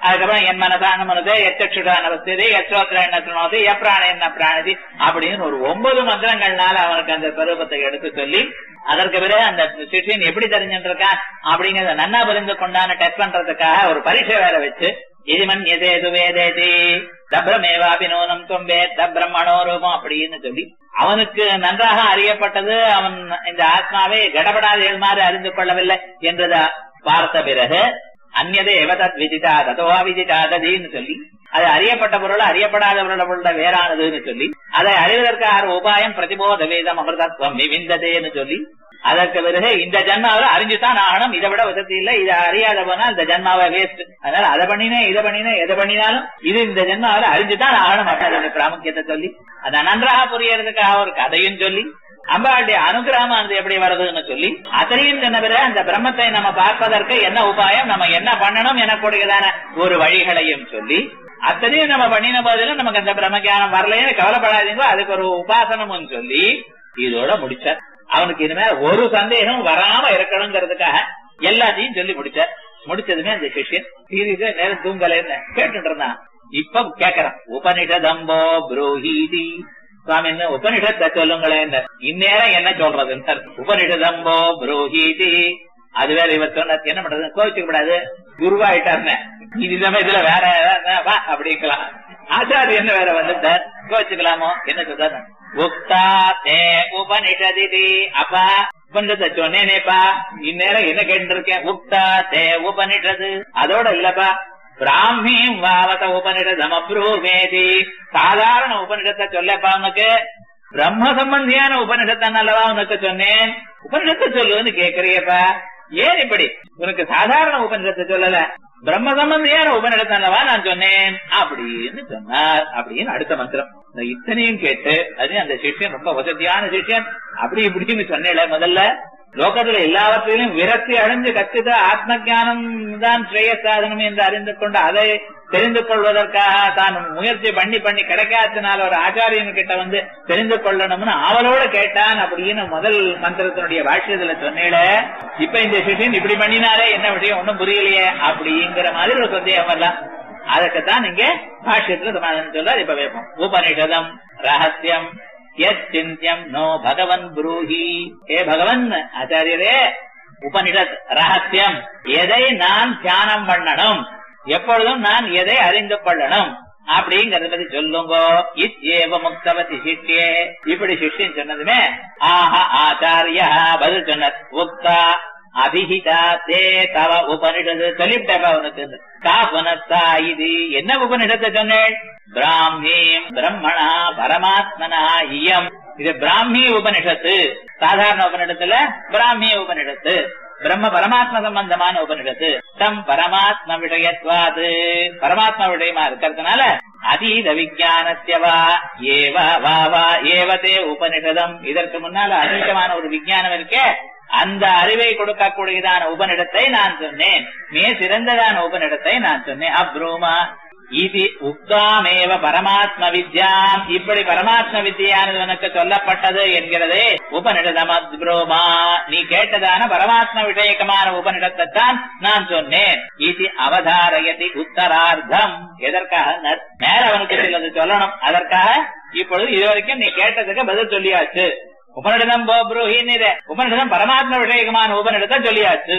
Speaker 2: அதுக்கப்புறம் என் மனதான மனதே எச்சக்ஷுடான வஸ்தி எச்சோத்திர என்ன சொன்னது எப்ராண என்ன பிராணதி அப்படின்னு ஒரு 9 மந்திரங்கள்னால அவனுக்கு அந்த ஸ்வரூபத்தை எடுத்து சொல்லி அதற்கு பிறகு அந்த சிஷ்யன் எப்படி தெரிஞ்சுட்டு இருக்கான் அப்படிங்கறத நன்னா புரிந்து கொண்டான டெஸ்ட் பண்றதுக்காக ஒரு பரீட்சை வேற வச்சு எதிமன் எதேது வேதேதி தப்ரமேவாபினோனம் தொம்பே தப்ரம்மணோ ரூபம் அப்படின்னு சொல்லி அவனுக்கு நன்றாக அறியப்பட்டது அவன் இந்த ஆத்மாவை கடபடாத மாதிரி அறிந்து கொள்ளவில்லை என்றதை பார்த்த பிறகு அந்நதே எவதத் விதிதா ததோவா விதிதா ததின்னு சொல்லி அது அறியப்பட்ட பொருள் அறியப்படாத பொருள் வேறானதுன்னு சொல்லி அதை அறிவதற்காக உபாயம் பிரதிபோத வேதம் அமிர்தத்துவம் விவிந்ததேன்னு சொல்லி அதற்கு பிறகு இந்த ஜன்மாவில அறிஞ்சுதான் ஆகணும், இதை விட வசதி இல்ல, இதை அறியாத போனா இந்த ஜன்மாவை வேஸ்ட், அதனால அதை பண்ணினேன் இதை பண்ணினேன் எதை பண்ணினாலும் இது இந்த ஜன்மாவில அறிஞ்சுதான் ஆகணும் அப்படின்னு பிராமுக்கியத்தை சொல்லி அதை நன்றாக புரியறதுக்காக ஒரு கதையும் சொல்லி அம்பாளுடைய அனுகிரகம் அது எப்படி வருதுன்னு சொல்லி அத்தனையும் சொன்ன பிறகு அந்த பிரம்மத்தை நம்ம பார்ப்பதற்கு என்ன உபாயம், நம்ம என்ன பண்ணணும் எனக்கூடியதான ஒரு வழிகளையும் சொல்லி அத்தனையும் நம்ம பண்ணின போதிலும் நமக்கு அந்த பிரம்மஞானம் வரலைன்னு கவலைப்படாதீங்க, அதுக்கு ஒரு உபாசனமும் சொல்லி இதோட முடிச்சார். அவனுக்கு இனிமே ஒரு சந்தேகம் வராம இருக்கணுங்கிறதுக்காக எல்லாத்தையும் சொல்லி முடிச்சார். முடிச்சதுமே அந்த சிஷ்யன் சீரியஸா நேரம் தூங்கலன்னு கேட்டுட்டு இருந்தான். இப்ப கேக்குறான், உபனிஷதம்போ புரோஹீதி சுவாமி என்ன உபனிஷத்தை சொல்லுங்களேன், இந்நேரம் என்ன சொல்றதுன்னு உபனிஷதம்போ புரோஹீதி. அது வேற இவர் சொன்ன என்ன பண்றது, கோவிச்சுக்க கூடாது, குருவாயிட்டாருன்னு இது சமயத்துல வேற வா அப்படிக்கலாம். ஆச்சாரிய என்ன வேற வந்துட்டார், கோவிச்சுக்கலாமோ என்ன சொல்றாரு, உக்தா தே உபனிஷதி. அப்பா உபனிஷத்தை சொன்னேனேப்பா, இந்நேரம் என்ன கேட்டு இருக்கேன், உக்தா தே உபனிஷது அதோட இல்லப்பா பிராமீம் வாவத உபனிஷதம் அப்ரூவேதி. சாதாரண உபனிஷத்தை சொல்லப்பா, உனக்கு பிரம்ம சம்பந்தியான உபனிஷத்தான் அல்லவா உனக்கு சொன்னேன், உபனிஷத்தை சொல்லுன்னு கேக்குறியப்பா, ஏன் இப்படி உனக்கு சாதாரண உபனிஷத்தை சொல்லல, பிரம்ம சம்பந்தியான உபனிஷத்தை அல்லவா நான் சொன்னேன் அப்படின்னு சொன்னார். அப்படின்னு அடுத்த மந்திரம் இத்தனையும் கேட்டு அது அந்த சிஷ்யன் ரொம்ப வசதியான சிஷ்யன் அப்படி இப்படின்னு சொன்னேன். முதல்ல லோகத்துல எல்லாவற்றிலும் விரக்தி அடைஞ்சு கத்துத ஆத்ம ஜானம் தான் ஸ்ரேய சாதனம் என்று அறிந்து கொண்டு அதை தெரிந்து கொள்வதற்காக தான் முயற்சி பண்ணி பண்ணி கிடைக்காதனால ஒரு ஆச்சாரியன் கிட்ட வந்து தெரிந்து கொள்ளணும்னு அவளோட கேட்டான் அப்படின்னு முதல் மந்திரத்தினுடைய பாஷ்யத்துல சொன்னேல. இப்ப இந்த சிஷ்யன் இப்படி பண்ணினாலே என்ன விஷயம் ஒன்னும் புரியலையே அப்படிங்கிற மாதிரி ஒரு சந்தேகம் வரலாம். அதுக்குத்தான் இங்க பாஷ்யத்துல சமாதானம் சொல்றாரு. இப்ப வைப்போம், உபனிஷதம் ரகசியம் யச்சிந்தியம் நோ பகவன் புரூஹி. ஏ பகவன் ஆச்சாரியரே, உபனிஷத் ரகசியம் எதை நான் தியானம் பண்ணணும், எப்பொழுதும் நான் எதை அறிந்து கொள்ளணும் அப்படிங்கறத பத்தி சொல்லுங்க. இத்யேவ முக்தவதி சிஷ்யே. இப்படி சிஷ்யன் சொன்னதுமே ஆஹா ஆச்சாரியா பதில் சொன்னார், உக்தா அபிஹிதா தே தவ உபனிஷத்து. சொல்லிவிட்டப்பா உனக்கு காபனத்தா இது என்ன உபனிஷத்தை சொன்னேன், பிராமீம் பிரம்மணா பரமாத்மனா இயம். இது பிராமி உபனிஷத்து, சாதாரண உபனிஷத்துல பிராமி உபனிஷத்து, பிரம்ம பரமாத்ம சம்பந்தமான உபனிஷத்து. தம் பரமாத்ம விஷயத்வாது, பரமாத்மா விஷயமா இருக்கிறதுனால அதீத விஜானஸ்யவா ஏவ வா வா ஏவதே உபனிஷதம். இதற்கு முன்னால அதீதமான ஒரு விஞ்ஞானம் இருக்கே, அந்த அறிவை கொடுக்கக்கூடியதான உபனிடத்தை நான் சொன்னேன், மிக சிறந்ததான உபனிடத்தை நான் சொன்னேன். அப்ரூமா இது உக்தாமேவ பரமாத்ம வித்யாம். இப்படி பரமாத்ம வித்யானது உனக்கு சொல்லப்பட்டது என்கிறதே உபனிடதம். அப்ரூமா நீ கேட்டதான பரமாத்ம விஷயகமான உபனிடத்தை தான் நான் சொன்னேன். இது அவதாரயதி உத்தரார்த்தம். எதற்காக நேர அவனுக்கு சிலது சொல்லணும், அதற்காக இப்பொழுது இதுவரைக்கும் நீ கேட்டதுக்கு பதில் சொல்லியாச்சு. உபனிடதம் புரோஹினிரே, உபனிடதம் பரமாத்ம விஷயகமான உபனிடத்தை சொல்லியாச்சு.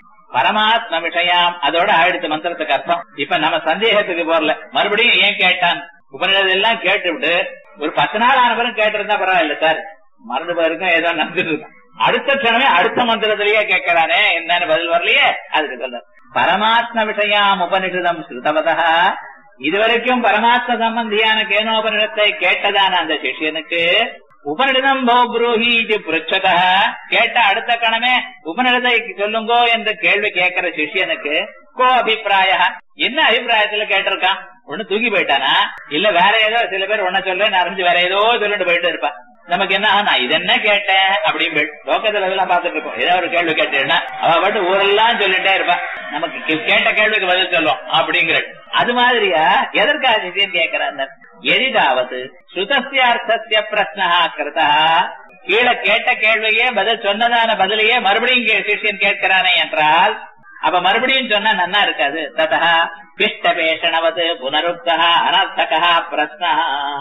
Speaker 2: பரமாத்ம விஷயம் அதோட ஆயிடுத்து மந்திரத்துக்கு அர்த்தம். இப்ப நம்ம சந்தேகத்துக்கு போறல, மறுபடியும் ஏன் கேட்டான், உபனிடதம் எல்லாம் கேட்டு விட்டு ஒரு 10 நாள் ஆன பிறகு கேட்டிருந்தா பரவாயில்ல சார், மறந்து போயிருக்கும் ஏதோ நடந்துட்டு இருக்கும், அடுத்த க்ஷணமே அடுத்த மந்திரத்திலேயே கேட்கிறானே என்னன்னு பதில் வரலையே. அதுக்கு சொல்ற பரமாத்ம விஷயம் உபனிஷதம் ஸ்ருதவதா. இதுவரைக்கும் பரமாத்ம சம்பந்தியான கேனோபனிடத்தை கேட்டதான அந்த சிஷ்யனுக்கு உபனிடம் புரோஹி புருஷதா கேட்ட அடுத்த கணமே உபனிடத்தை சொல்லுங்கோ என்ற கேள்வி கேட்கிற சிஷ்யனுக்கு கோ அபிப்பிராய, என்ன அபிப்பிராயத்துல கேட்டிருக்கான், ஒண்ணு தூக்கி போயிட்டானா இல்ல வேற ஏதோ, சில பேர் ஒன்ன சொல்றேன் அறிஞ்சு வேற ஏதோ சொல்லிட்டு போயிட்டு இருப்பான். நமக்கு என்ன நான் இதென்ன கேட்டேன் அப்படின்னு லோகத்துல எல்லாம் பாத்துட்டு இருக்கோம். ஏதோ ஒரு கேள்வி கேட்டேன்னா அவ பாட்டு ஊரெல்லாம் சொல்லிட்டே இருப்பான், நமக்கு கேட்ட கேள்விக்கு பதில் சொல்லும் அப்படிங்கிற. அது மாதிரியா எதற்காக சிஷ்யன் கேட்கிறான், எதிதாவது ஸ்ருதஸ்யார்த்தஸ்ய பிரஸ்னஹ கிருதா. கீழே கேட்ட கேள்வியே பதில் சொன்னதான பதிலையே மறுபடியும் சிஷ்யன் கேட்கிறானே என்றால் அப்ப மறுபடியும் சொன்னா நன்னா இருக்காது. ததா பிஷ்டபேஷணவது புனருக்தா அனர்த்தகா பிரஸ்னா.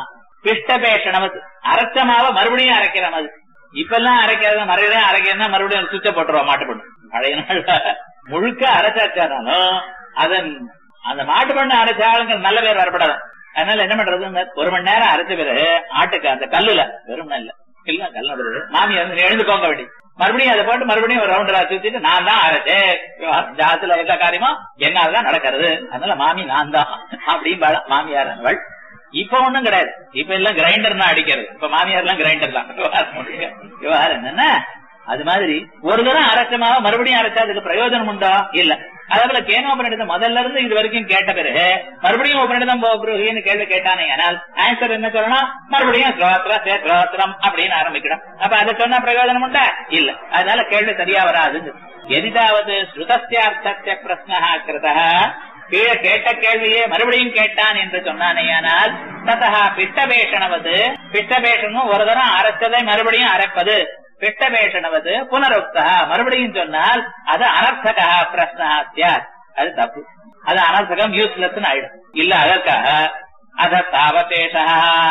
Speaker 2: பிஷ்டபேஷணவது அரைச்சமாவ மறுபடியும் அரைக்கிற மாதிரி. இப்ப எல்லாம் அரைக்கிறது மறுபடியும் அரைக்கிறதுனா மறுபடியும் சுவிட்ச போட்டுருவா மாட்டு பண்ணு. பழைய நாள் முழுக்க அரைச்சாச்சாலும் அதன் அந்த மாட்டு பண்ணு அரைச்ச ஆளுங்க நல்ல பேர் வரப்படாது. அதனால என்ன பண்றது, ஒரு மணி நேரம் அரைச்ச பிறகு ஆட்டுக்கு அந்த கல்லுல வெறும் இல்ல இல்ல கல்லு மாமி வந்து எழுந்துக்கோங்க வேண்டி மறுபடியும் அதை போட்டு மறுபடியும் ஒரு ரவுண்ட் வச்சுட்டு நான் தான் அரைச்சேன். ஜாத்துல எல்லா காரியமும் என்னால்தான் நடக்கிறது. அதனால மாமி நான் தான் அப்படின்னு மாமியார் அவள். இப்ப ஒண்ணும் கிடையாது. இப்ப எல்லாம் கிரைண்டர் தான் அடிக்கிறது. இப்ப மாமியார் எல்லாம் கிரைண்டர் தான். விவகாரம் என்னன்னா அது மாதிரி ஒரு தரம் அரைச்சமாக மறுபடியும் அரைச்சா அதுக்கு பிரயோஜனம் உண்டா? இல்ல. அதேபோல கேனோபனிடம் முதல்ல இருந்து இது வரைக்கும் கேட்ட பிறகு மறுபடியும் உபனிடம் போன்னு கேள்வி கேட்டானே. ஆனால் ஆன்சர் என்ன சொல்லணும்? மறுபடியும் ஸ்ரோத்ரம் அப்படின்னு ஆரம்பிக்கணும். அப்ப அதை சொன்னா பிரயோஜனம் உண்டா? இல்ல. அதனால கேள்வி சரியா வராது. எதிதாவது ஸ்ருதஸ்யார்த்தஸ்ய பிரஸ்னஹ கிருதஹ, கீழே கேட்ட கேள்வியே மறுபடியும் கேட்டான் என்று சொன்னானேயானால் ததஹ பிஷ்டபேஷணவது, பிஷ்டபேஷனும் ஒரு தரம் அரைச்சதை மறுபடியும் அரைப்பது, பிஷ்டபேஷணவது புனருக்தா மறுபடியும் சொன்னால் அது அனர்த்தகா பிரஸ்னா சியாத். அது தப்பு. அது அனர்த்தகம், யூஸ்லெஸ் ஆயிடும். இல்ல அதற்காக அத தாவதேஷா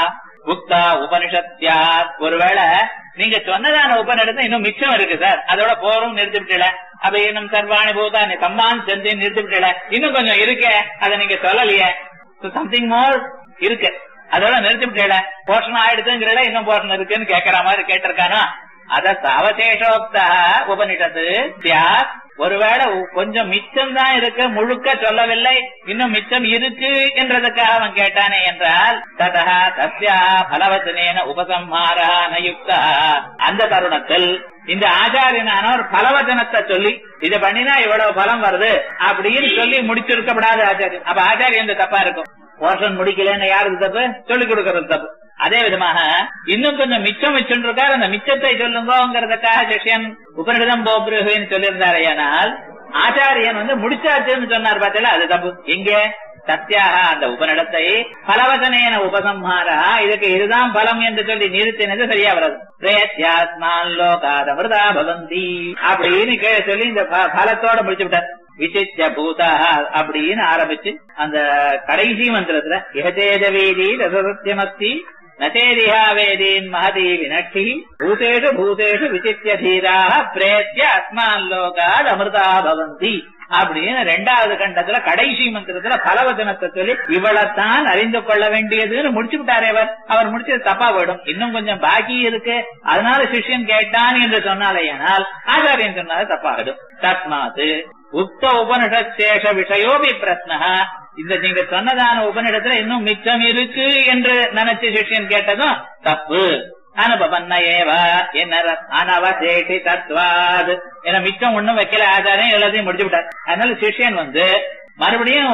Speaker 2: உக்தா உபனிஷத்யாத். ஒருவேளை நீங்க சொன்னதான உபனிடத்தை இன்னும் மிச்சம் இருக்கு சார், அதோட போரும் நிறுத்தி விட்டுல. அப்ப இன்னும் சர்வாணி பூதா சம்மான் செஞ்சு நிறுத்தி விட்டுல. இன்னும் கொஞ்சம் இருக்க, அதை நீங்க சொல்லலையே. சம்திங் மோர் இருக்கு, அதோட நிறுத்தி விட்டுல. போஷணம் ஆயிடுச்சுங்கிறத இன்னும் போஷணம் இருக்குன்னு கேட்கற மாதிரி கேட்டிருக்கானோ. அத அவசேஷோக்தா உபனிஷத்து தியாக். ஒருவேளை கொஞ்சம் மிச்சம் தான் இருக்கு, முழுக்க சொல்லவில்லை, இன்னும் மிச்சம் இருக்கு என்றதுக்காக அவன் கேட்டானே என்றால் ததா தஸ்யா பலவச்சனேன உபசம்ஹாரா நயுக்தா. அந்த தருணத்தில் இந்த ஆச்சாரியனானவர் பலவச்சனத்தை சொல்லி இதை பண்ணினா இவ்வளவு பலம் வருது அப்படின்னு சொல்லி முடிச்சிருக்கப்படாது ஆச்சாரியன். அப்ப ஆச்சாரியன் தப்பா இருக்கும். போர்ஷன் முடிக்கலன்னு யாருக்கு தப்பு? சொல்லிக் கொடுக்கறது தப்பு. அதே விதமாக இன்னும் கொஞ்சம் மிச்சம் இருக்காரு, அந்த மிச்சத்தை சொல்லுங்கிறதுக்காக சிஷ்யன் உபனிடம் போப்ருன்னு சொல்லியிருந்தாரு. ஆனால் ஆச்சாரியன் முடிச்சாச்சுன்னு சொன்னார் பார்த்தீங்களா, அது தப்பு. எங்க சத்தியாக அந்த உபனிடத்தை பலவசனேன உபசம்ஹாரா, இதுக்கு இதுதான் பலம் என்று சொல்லி நிறுத்தினது சரியா வராது. பிரேத்யாஸ்மான் லோகாத மிருதா பவந்தி அப்படின்னு சொல்லி இந்த பலத்தோட முடிச்சு விட்டார். விசித்ய பூதா அப்படின்னு ஆரம்பிச்சு அந்த கடைசி மந்திரத்துல இஹதேதவேதி ரசசத்யமஸ்தி நதேரிஹா வேதீன் மஹதி வினக்ஷி பூதேஷு பூதேஷு விசித்ய தீராஹ பிரேத்ய அஸ்மான் லோகாத் அமிர்தா பவந்தி அப்படின்னு ரெண்டாவது கண்டத்துல கடைசி மந்திரத்துல பலவச்சனத்தை சொல்லி இவ்வளத்தான் அறிந்து கொள்ள வேண்டியதுன்னு முடிச்சு விட்டாரே. அவர் முடிச்சது தப்பா போயிடும். இன்னும் கொஞ்சம் பாக்கி இருக்கு, அதனால சிஷ்யன் கேட்டான் என்று சொன்னாலேயானால் ஆச்சாரியன் சொன்னாலும் தப்பாகிடும். தஸ்மாத்து உக்த உபனிஷேஷ விஷயோபி பிரஸ்னஹ, இந்த நீங்க சொன்னதான உபனிடத்துல இன்னும் மிச்சம் இருக்கு என்று நினைச்சு சிஷ்யன் கேட்டதும் தப்பு. அனுபவன்னேவா என்ன அனவசேஷி தத்வாத், ஏன்னா மிச்சம் ஒண்ணும் வைக்கல, ஆச்சாரியம் எல்லாத்தையும் முடிச்சு விட்டார். அதனால சிஷ்யன் மறுபடியும்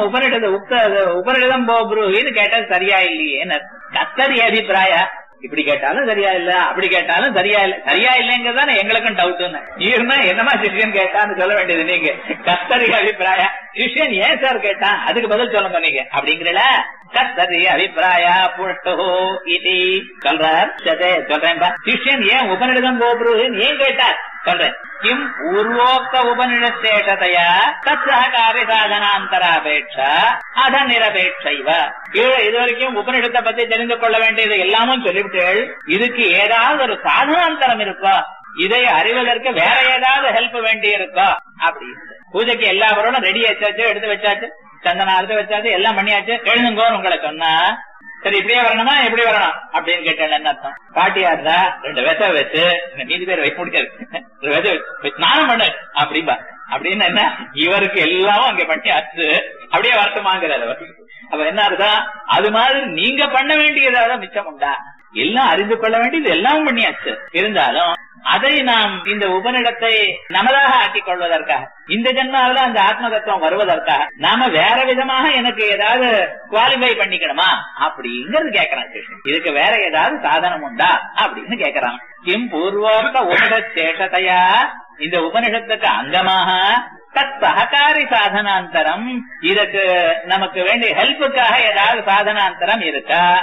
Speaker 2: உபனிடம் போப்ருன்னு கேட்டது சரியா இல்லையே. கத்தரி அபிப்பிராய இப்படி கேட்டாலும் சரியா இல்ல, அப்படி கேட்டாலும் சரியா இல்ல. சரியா இல்லைங்கிறதான எங்களுக்கும் டவுட். நீர்னா என்னமா சிஷ்யன் கேட்டான்னு சொல்ல வேண்டியது நீங்க. கத்தரி அபிப்பிராய சிஷ்யன் ஏன் சார் கேட்டான், அதுக்கு பதில் சொல்லுங்க நீங்க அப்படிங்கிறல. கத்தரி அபிப்பிராய புஷ்டோ இது சொல்றார். சொல்றேன்பா, சிஷ்யன் ஏன் உபனிடம் போப்ருன்னு ஏன் கேட்டார் சொல்றேன். கிம் பூர்வோக்த உபனிஷேஷதையா தத் சககாரி சாதனாந்தராபேட்சா அத நிரபேட்சைவ. இதுவரைக்கும் உபனிஷத்தை பத்தி தெரிந்து கொள்ள வேண்டியது எல்லாமும் சொல்லிவிட்டேள். இதுக்கு ஏதாவது ஒரு சாதனாந்தரம் இருக்கா, இதை அறிவதற்கு வேற ஏதாவது ஹெல்ப் வேண்டி இருக்கா அப்படின்னு. பூஜைக்கு எல்லா பொருளும் ரெடி வச்சாச்சு, எடுத்து வச்சாச்சு, சந்தனம் எடுத்து வச்சாச்சு, எல்லாம் பண்ணியாச்சு, எழுதுங்கோன்னு உங்களை சொன்னா சரி இப்படியே வரணுமா எப்படி வரணும் அப்படின்னு கேட்டேன். என்ன அர்த்தம்? பாட்டியாருந்தா 2 விதை வச்சு மீதி பேர் வைக்க முடியாது, விதை ஸ்நானம் பண்ணு அப்படின்பா. அப்படின்னு என்ன, இவருக்கு எல்லாமும் அங்க பண்ணியாச்சு, அப்படியே வருத்தமாங்கிறாரு. அப்ப என்ன அர்த்தம்? அது மாதிரி நீங்க பண்ண வேண்டியதாவது மிச்சம் உண்டா? எல்லாம் அறிந்து கொள்ள வேண்டியது எல்லாமும் பண்ணியாச்சு. இருந்தாலும் அதை நாம் இந்த உபனிடத்தை நமதாக ஆக்கிக் கொள்வதற்காக, இந்த ஜென்மாவில அந்த ஆத்ம தத்துவம் வருவதற்காக நாம வேற விதமாக எனக்கு ஏதாவது குவாலிஃபை பண்ணிக்கணுமா அப்படிங்கிறது கேட்கறான். இதுக்கு வேற ஏதாவது சாதனம் உண்டா அப்படின்னு கேட்கறான். கிம் பூர்வோக்த உபனிஷேஷதையா, இந்த உபனிஷத்துக்கு அங்கமாக தத் சககாரி சாதனாந்தரம், இதற்கு நமக்கு வேண்டிய ஹெல்ப்புக்காக ஏதாவது சாதனாந்தரம் இருக்கா?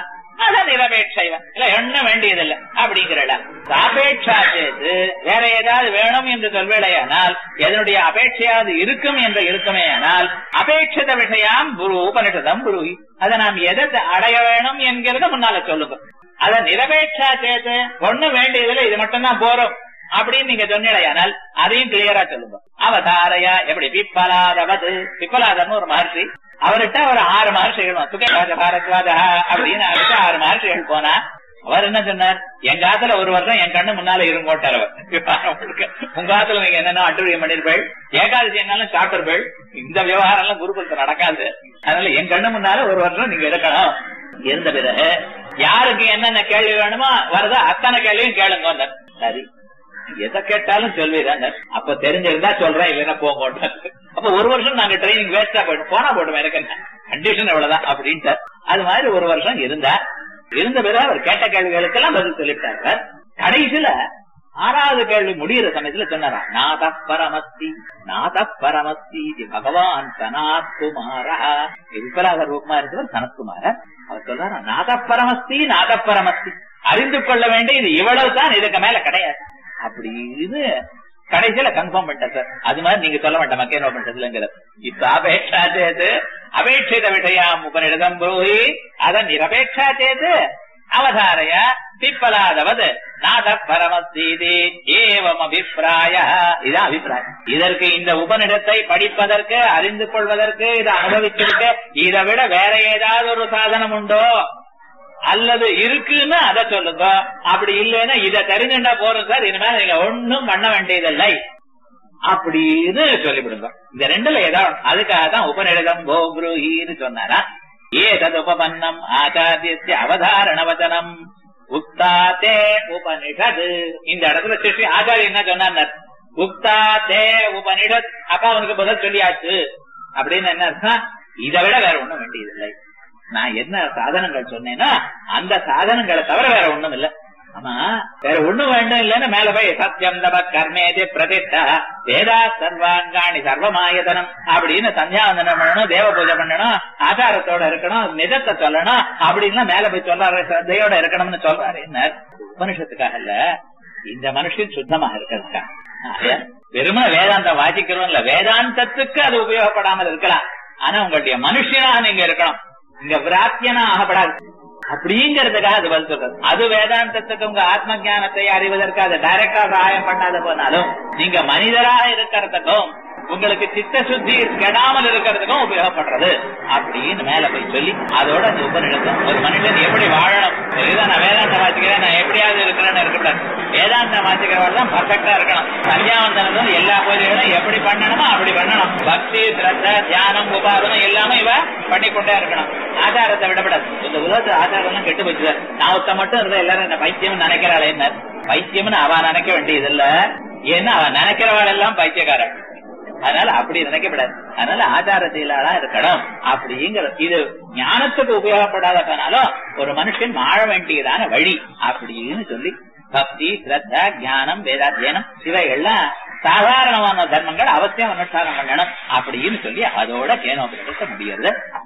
Speaker 2: அதான் நிரபேட்சைவன் இல்ல எண்ண வேண்டியதில்லை அப்படிங்கிறல. சாபேட்சா சேர்த்து வேற ஏதாவது வேணும் என்று சொல்வேடையானால் எதனுடைய அபேட்சையாவது இருக்கும் என்று இருக்குமே ஆனால் அபேட்சித விஷயம் குரு உபனிஷதம் குருவி அதை நாம் எதை அடைய வேணும் என்கிறத முன்னால சொல்லுங்க. அத நிரபேட்சா சேர்த்து ஒண்ணு வேண்டியதில்லை இது மட்டும்தான் போறோம் அப்படின்னு நீங்க சொன்னீடையானால் அதையும் கிளியரா சொல்லுங்க. அவதாரையா எப்படி பிப்பலாதவது பிப்பலாதர்னு ஒரு மகர்ஷி அவர்கிட்ட ஒரு 6 மகர்ஷிகள் சுகேராஜ பாரத்வாஜா அப்படின்னு அவர்கிட்ட 6 மகர்ஷிகள் போனா அவர் என்ன சொன்னார், எங்க ஆத்துல ஒரு வருஷம் என் கண்ணு முன்னால இருங்கோட்டார் அவர். உங்க ஆத்துல நீங்க என்னென்ன அட்டுழியம் பண்ணிருப்பேள், ஏகாதசி என்னாலும் சாப்பிட்டுருப்பேள், இந்த விவகாரம் எல்லாம் குருகுலத்துல நடக்காது. அதனால என் கண்ணு முன்னால ஒரு வருஷம் நீங்க இருக்கணும். இருந்த பிறகு யாருக்கு என்னென்ன கேள்வி வேணுமோ வருதோ அத்தனை கேள்வியும் கேளுங்க. சரி எதை கேட்டாலும் சொல்வீராங்க. அப்ப தெரிஞ்சிருந்தா சொல்றேன் இல்லைன்னா போங்க. அப்ப ஒரு வருஷம் நாங்க ட்ரைனிங் வேஸ்டா போயிட்டு போனா போட்டோம் எனக்கு என்ன கண்டிஷன் எவ்வளவுதான் அப்படின்ட்டு. அது மாதிரி ஒரு வருஷம் இருந்த பிறகு அவர் கேட்ட கேள்விகளுக்கெல்லாம் பதில் சொல்லிட்டார். கடைசியில 6வது கேள்வி முடிகிற சமயத்துல சொன்னாரா, நாத பரமஸ்தி பகவான் சனத்குமாரா. விபராக ரூபமா இருக்கிறவர் சனத்குமாரர். அவர் சொல்றாரா நாத பரமஸ்தி அறிந்து கொள்ள வேண்டிய இது இவ்வளவுதான், இதுக்கு மேல கிடையாது அப்படின்னு கடைசியில கன்ஃபார்ம் பண்ணிட்டார் சார். அது மாதிரி நீங்க சொல்ல வேண்டாம் மக்கேனோ பண்றதுலங்கிறது. இப்ப அபேட்சா சேது அபேட்சித விஷயம் உபனிடம் புரோஹி அதன் நிரபேட்சா சேது அவதாரைய பிப்பலாதவது நாத பரமஸ்தீதி ஏவம் அபிப்பிராய. இதான் அபிப்பிராயம். இதற்கு இந்த உபனிடத்தை படிப்பதற்கு அறிந்து கொள்வதற்கு இதை அனுபவிச்சிருக்க இதை விட வேற ஏதாவது ஒரு சாதனம் உண்டோ அல்லது இருக்குன்னு அதை சொல்லுங்க. அப்படி இல்லைன்னா இதை தெரிஞ்சுட்டா போறோம் சார், இனிமேல் நீங்க ஒன்னும் பண்ண வேண்டியதில்லை அப்படின்னு சொல்லிவிடுங்க. இந்த 2ல ஏதாவது அதுக்காக தான் உபநிடதம் கோப்ரூஹின்னு சொன்னாரா. ஏதது உபபன்னம் ஆச்சாரிய அவதாரண வச்சனம் உக்தாதே உபனிஷது. இந்த இடத்துல சிஷ்டி ஆச்சாரிய என்ன சொன்னார், உக்தாதே உபனிஷத். அப்ப அவனுக்கு பதில் சொல்லியாச்சு அப்படின்னு என்ன அர்த்தம், இதை விட வேற ஒண்ணும் வேண்டியதில்லை. நான் என்ன சாதனங்கள் சொன்னேன்னா அந்த சாதனங்களை தவிர வேற ஒண்ணும் இல்ல. ஆமா வேற ஒண்ணும் வேண்டும் இல்லன்னு மேல போய் சத்தியம் தப கர்மேதி பிரதிஷ்டா வேதா சர்வாங்காணி சர்வமாயதனம் அப்படின்னு சந்தியாவந்தனம் பண்ணணும், தேவ பூஜை பண்ணணும், ஆச்சாரத்தோட இருக்கணும், நிஜத்தை சொல்லணும் அப்படின்னு மேல போய் சொல்றாரு, ஸ்ரத்தையோட இருக்கணும்னு சொல்றாரு. என்ன உபனிஷத்துக்காக இல்ல, இந்த மனுஷன் சுத்தமா இருக்கிறதுக்கா. வெறுமன வேதாந்தம் வாசிக்கிறோம் இல்ல, வேதாந்தத்துக்கு அது உபயோகப்படாமல் இருக்கலாம். ஆனா உங்களுடைய மனுஷனா நீங்க இருக்கணும், இங்க விராத்தியனா ஆகப்படாது அப்படிங்கறதுக்காக அது பதில் சொல்றது. அது வேதாந்தத்துக்கு உங்க ஆத்ம ஞானத்தை அறிவதற்கு அதை டைரக்டா சகாயம் பண்ணாத போனாலும் நீங்க மனிதராக இருக்கிறதுக்கும் உங்களுக்கு சித்த சுத்தி கெடாமல் இருக்கிறதுக்கும் உபயோகப்படுறது அப்படின்னு மேல போய் சொல்லி அதோட அந்த உபநிடத்தம் ஒரு மனிதன் எப்படி வாழணும். நான் வேதாந்தம் வாசிக்கிறேன், நான் எப்படியாவது இருக்கிறேன்னு இருக்கக்கூடாது. வேதாந்தம் வாசிக்கிறவர்கள் தான் பர்ஃபெக்டா இருக்கணும். சந்தியாவந்தனம் எல்லா பூஜைகளும் எப்படி பண்ணணுமோ அப்படி பண்ணணும். பக்தி சிரத்த தியானம் உபாசனம் எல்லாமே இவ பண்ணிக்கொண்டே இருக்கணும். ஆச்சாரத்தை விடப்படாது. இந்த உலகத்து ஆச்சாரம் எல்லாம் கெட்டு போச்சு. நான் ஒருத்த மட்டும் இருந்தா எல்லாரும் என்ன பைத்தியம் நினைக்கிறாள். என்ன பைத்தியம்னு அவன் நினைக்க வேண்டியது இல்ல, ஏன்னா அவன் நினைக்கிறவாள் எல்லாம் பைத்தியக்காரன். அதனால அப்படி நினைக்கப்படாது. அதனால ஆச்சாரத்திலாதான் இருக்கணும் அப்படிங்கிற இது ஞானத்துக்கு உபயோகப்படாதனாலும் ஒரு மனுஷன் வாழ வேண்டியதான வழி அப்படின்னு சொல்லி பக்தி ஸ்ரத்தா ஞானம் வேதாத்தியனம் இவைகள்லாம் சாதாரணமான தர்மங்கள் அவசியம் அனுஷ்டானம் பண்ணணும் அப்படின்னு சொல்லி அதோட கேனோபனிஷத்தை முடிகிறது.